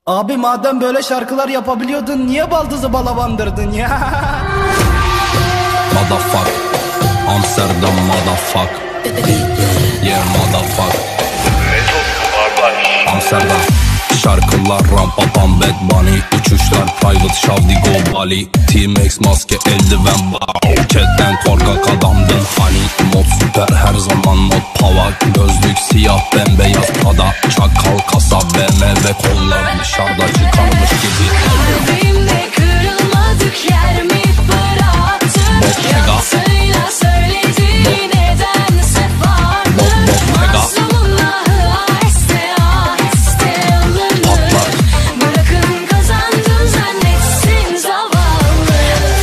Abi madem böyle şarkılar yapabiliyordun niye baldızı balavandırdın ya? Motherfuck, Amsterdam motherfuck. Yeah motherfuck. Amsterdam. Şarkılar rampa pam bad bunny. Uçuşlar private şavdi go Bali. T-Max maske eldiven wow. Ketten korkak adamdın hani. Mod süper her zaman mod power. Gözlük siyah bembeyaz pada. Çakal kasa BMW kollar dışarıda çıkarmış gibi. Kalbimde kırılmadık yer mi bıraktın? Yansıyla söylediğin nedense vardı. Mazlumun ahı aheste aheste alınır. Bırakın kazandın zannetsin zavallı.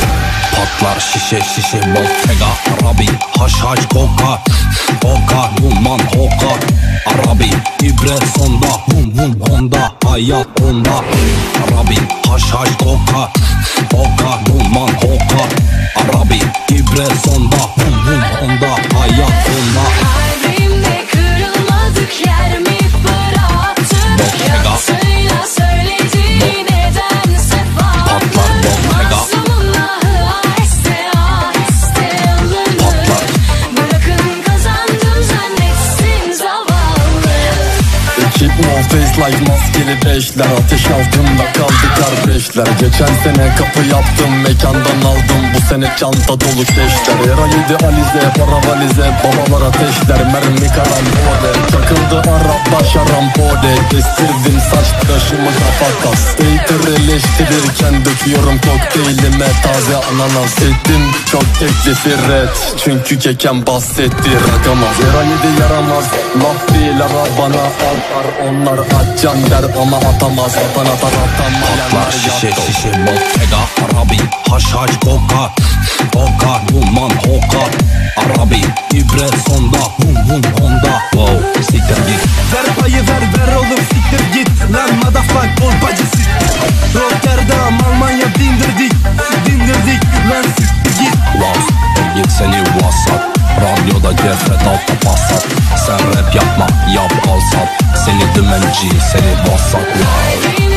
Patlar şişe şişe Bottega Arabi haş haş koka Koka duman hoka Arabi ibret sonda hum hum honda hayat onda Arabi haş haş koka Koka duman hoka Arabi ibret sonda hum hum honda hayat onda. Kalbimde kırılmadık yer mi bıraktın? Yansıyla söylediğin nedense vardı. Mazlumun ahı aheste aheste alınır. Bırakın kazandım zannetsin zavallı. Keep no face like maskeli beşler. Ateş altında kaldı kardeşler. Geçen sene kapı yaptım, mekandan aldım. Bu sene çanta dolu keşler. Era 7 alize, para valize. Babalar ateşler, mermi karambole. Çakıldı araba şarampole. Kestirdim saç tıraşımı kafa kas. Hater eleştirirken döküyorum kokteylime taze ananas. Ettim çok teklifi red, çünkü keken bahsetti rakamaz. Era 7 yaramaz, laf değil arabana atar. Onlar atcan der ama atamaz. Atan atar atamayanlar Patlar şişe şişe Bottega Arabi haş haş koka Koka duman hoka Arabi ibret sonda hum hum honda. Wow siktir git. Ver payı ver oğlum siktir git. Lan motherfuck kolpacısı. Rotterdam Almanya dindirdik lan siktir git. Wow git seni WhatsApp. Radyoda gefret altta passat. Sen rap yapma yap al sat. Seni dümenci seni WhatsApp wow.